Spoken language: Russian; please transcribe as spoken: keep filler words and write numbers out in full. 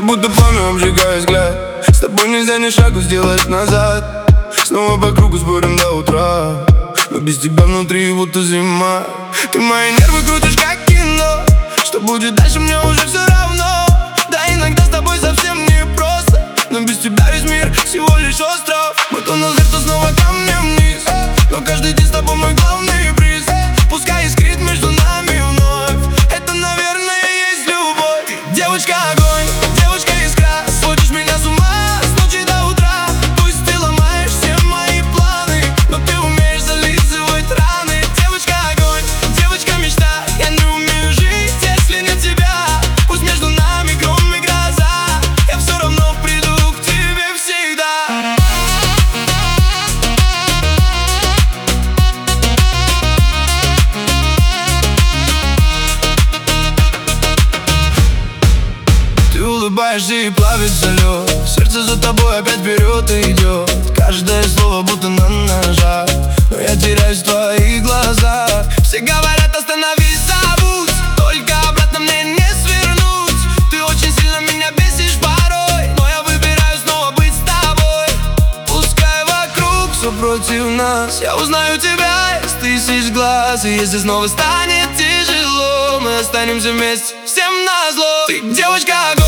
будто пламя обжигает взгляд. С тобой нельзя ни шагу сделать назад. Снова по кругу спорим до утра, но без тебя внутри будто зима. Ты мои нервы крутишь как кино. Что будет дальше, мне уже все равно. Да, иногда с тобой совсем не просто, но без тебя весь мир всего лишь остров. Мы то наверх, то снова камнем вниз, но каждый день с тобой мой главный приз. Пускай искрит между нами вновь, это, наверное, и есть любовь. Ты девочка огонь, девочка искра, сводишь меня с ума с ночи до утра. Пусть ты ломаешь все мои планы, но ты умеешь зализывать раны. Девочка огонь, девочка мечта, я не умею жить, если нет тебя. Пусть между нами гром и гроза, я все равно приду к тебе всегда. Ты улыбаешься и плавится лед, сердце за тобой опять вперед идет. Каждое слово будто на ножах, но я теряюсь в твоих глазах. Все говорят, остановись, забудь, только обратно мне не свернуть. Ты очень сильно меня бесишь порой, но я выбираю снова быть с тобой. Пускай вокруг все против нас, я узнаю тебя из тысяч глаз. И если снова станет тяжело, мы останемся вместе всем назло. Ты девочка